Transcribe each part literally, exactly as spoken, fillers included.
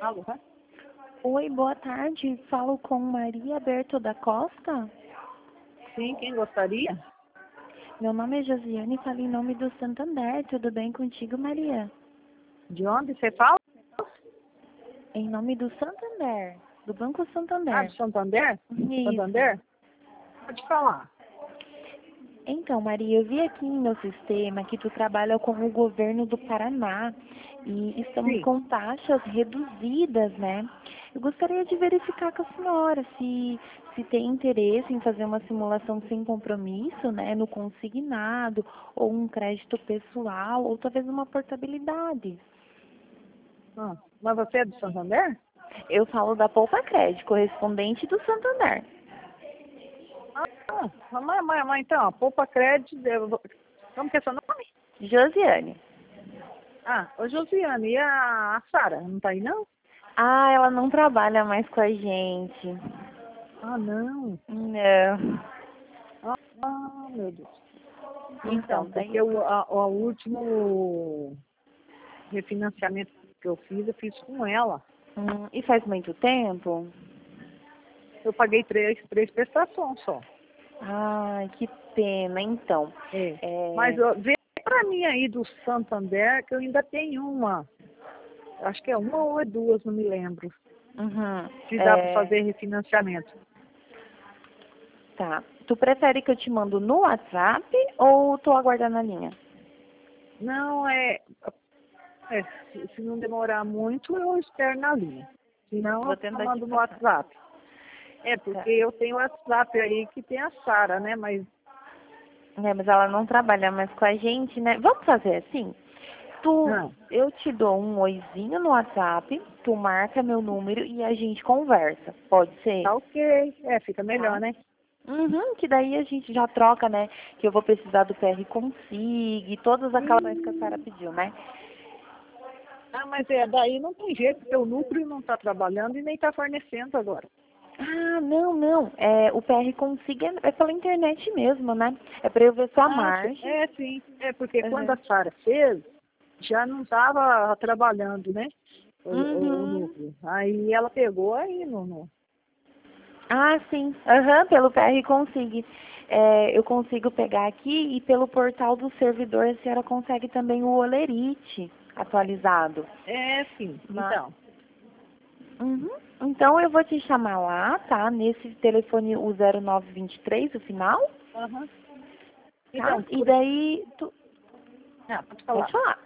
Alô? Oi, boa tarde. Falo com Maria Berto da Costa. Sim, quem gostaria? Meu nome é Josiane e falo em nome do Santander. Tudo bem contigo, Maria? De onde você fala? Em nome do Santander, do Banco Ah, Santander. do Santander? Isso. Santander? Pode falar. Então, Maria, eu vi aqui no meu sistema que tu trabalha com o governo do Paraná e estamos Sim. com taxas reduzidas, né? Eu gostaria de verificar com a senhora se, se tem interesse em fazer uma simulação sem compromisso, né, no consignado, ou um crédito pessoal, ou talvez uma portabilidade. Ah, mas você é do Santander? Eu falo da Poupa Crédito, correspondente do Santander. Ah, mas, mas, mas então, a Poupa Crédito, eu vou- como que é seu nome? Josiane. Ah, ô Josiane, e a, a Sara, não tá aí não? Ah, ela não trabalha mais com a gente. Ah, não. Não. Ah, ah, meu Deus. Então, Então, daí porque eu... o, a- o último refinanciamento que eu fiz, eu fiz com ela. Hum, e faz muito tempo? Eu paguei três, três prestações só. Ai, que pena. Então, É. Mas é... ó, vê pra mim aí do Santander que eu ainda tenho uma. Acho que é uma ou é duas, não me lembro. Uhum, Se dá para é... fazer refinanciamento. Tá. Tu prefere que eu te mando no WhatsApp ou tô aguardando a linha? Não, é, é se, se não demorar muito, eu espero na linha. Se não, Vou eu tentar te mando no passar. WhatsApp. É, Tá. porque eu tenho o WhatsApp aí que tem a Sara, né? Mas É, mas ela não trabalha mais com a gente, né? Vamos fazer assim? Tu, não. eu te dou um oizinho no WhatsApp, tu marca meu número e a gente conversa. Pode ser? Tá ok. É, fica melhor, Tá? né? Uhum, que daí a gente já troca, né? Que eu vou precisar do P R Consig, todas aquelas coisas que a Sara Hum. pediu, né? Ah, mas é, daí não tem jeito, porque o núcleo não está trabalhando e nem está fornecendo agora. Ah, não, não. É, o P R Consig é, é pela internet mesmo, né? É pra eu ver sua Ah, sim. margem. É, sim. É porque quando Uhum. a Sara fez, já não estava trabalhando, né? O, o, o Uhum. núcleo. Aí ela pegou aí no. no... Ah, sim. Aham, pelo P R Consig. É, eu consigo pegar aqui e pelo portal do servidor a senhora consegue também o Olerite atualizado. É, sim. Mas, Então. uhum. Então eu vou te chamar lá, tá? Nesse telefone o zero nove dois três, o final, Aham. tá? Então, E por... daí tu ah, pode pode falar. falar.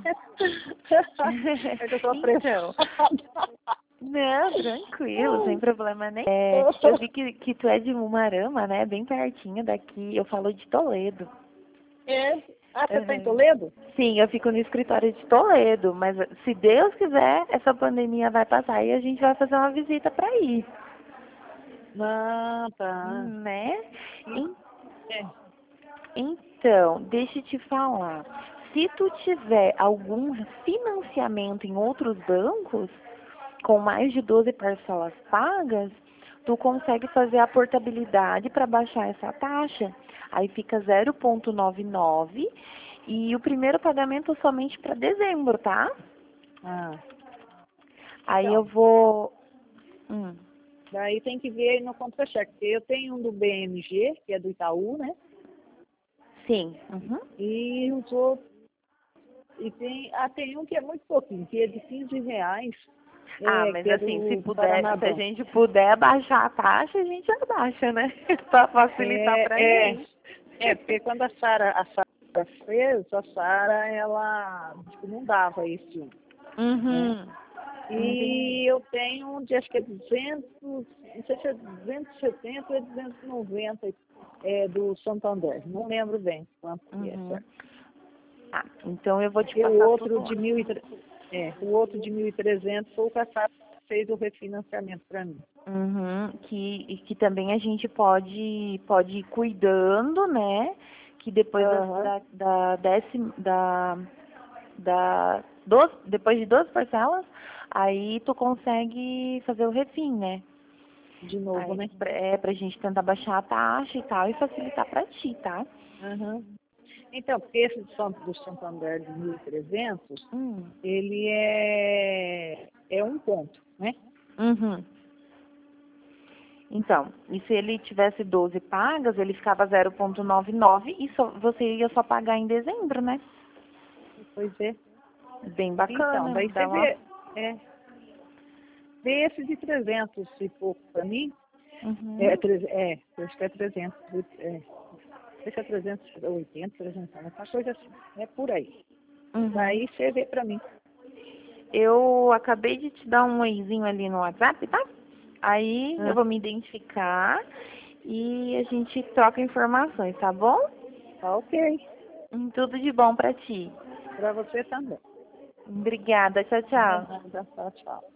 É que eu tô apressada. Então, não, tranquilo, sem problema nenhum. É, eu vi que, que tu é de Mumarama, né? Bem pertinho daqui. Eu falo de Toledo. É. Ah, você está em Uhum. Toledo? Sim, eu fico no escritório de Toledo, mas se Deus quiser, essa pandemia vai passar e a gente vai fazer uma visita para ir, Ah, tá. né? En- É. Então, deixa eu te falar. Se tu tiver algum financiamento em outros bancos, com mais de doze parcelas pagas, tu consegue fazer a portabilidade para baixar essa taxa. Aí fica zero vírgula noventa e nove e o primeiro pagamento somente para dezembro, tá? Ah, Aí eu então. vou. Hum, Daí tem que ver aí no contra-cheque. Porque eu tenho um do B M G, que é do Itaú, né? sim. Uhum. E os outros. E tem, ah, tem um que é muito pouquinho, que é de quinze reais, Ah, é, mas que é assim, se do puder, Paraná se a Banco. gente puder baixar a taxa, a gente abaixa, né? Para facilitar pra É, é, gente. é, porque quando a Sara a Sara fez, a Sara, ela tipo, não dava esse um, né? Uhum. E Entendi. eu tenho um de acho que é duzentos, não sei se é duzentos e setenta ou é duzentos e noventa, é, do Santander. Não lembro bem quanto que é, Uhum. certo? Ah, então eu vou te Porque o passar outro tudo de lá. mil e tre- é, o outro de mil e trezentos foi o que a Sara fez o refinanciamento para mim. Uhum, que, e que também a gente pode, pode ir cuidando, né? Que depois das, Aham. da, da décima, da, da, doze, depois de doze parcelas, aí tu consegue fazer o refim, né? De novo, Aí né? pra- é pra gente tentar baixar a taxa e tal e facilitar pra ti, tá? Aham. Então, porque esse do San- do Santander de mil e trezentos, Hum, ele é, é um ponto, né? Uhum. Então, e se ele tivesse doze pagas, ele ficava zero vírgula noventa e nove e só, você ia só pagar em dezembro, né? Pois é. Bem bacana. Então, daí dá você uma... vê, é, vê esse de trezentos e pouco para mim. Uhum. É, tre- é, eu acho que é trezentos. É, não sei se é trezentos e oitenta, trezentos, uma coisa assim. É por aí. Uhum. Daí você vê para mim. Eu acabei de te dar um oizinho ali no WhatsApp, tá? Aí eu Ah, vou me identificar e a gente troca informações, tá bom? tá ok. Hum, Tudo de bom pra ti. Para você também. Obrigada. Tchau, De tchau. nada. Tchau, tchau.